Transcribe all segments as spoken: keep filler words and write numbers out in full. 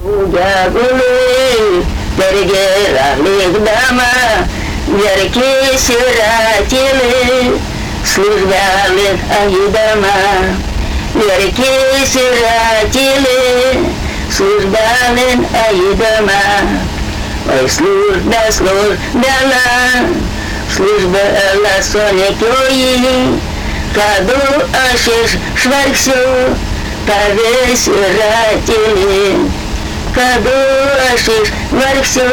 Гули, перегерали дома, яркие сиратели, службали дома. Яркие сиратели, службали дома. Ой, служба, службала, служба la сонекой, каду ашиш шварксю, повесиратели. Каду ашиш шварксю,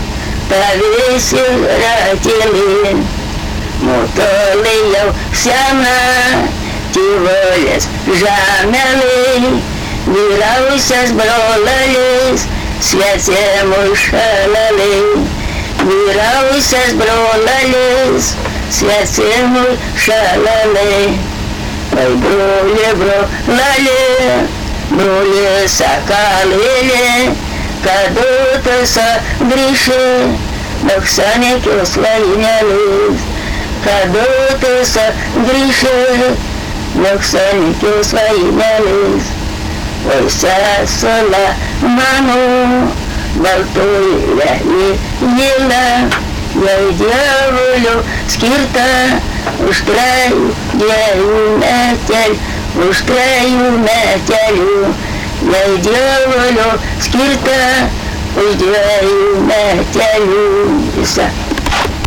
повесиратели. Мутолеяв сяна, тиволес жамели, вирауся сбролались, святе мушалали. Вирауся сбролались, святе мушалали. Ой, броле, бролали, броле сакалили, каду-то са гриши, ноксаники условинялись. Каду-то са гриши, ноксаники условинялись. Ой, сасола ману, Балтуя и ела, я и дьяволю скирта, устрою дьяволю метель, устрою метелю, я и дьяволю скирта, устрою метелю.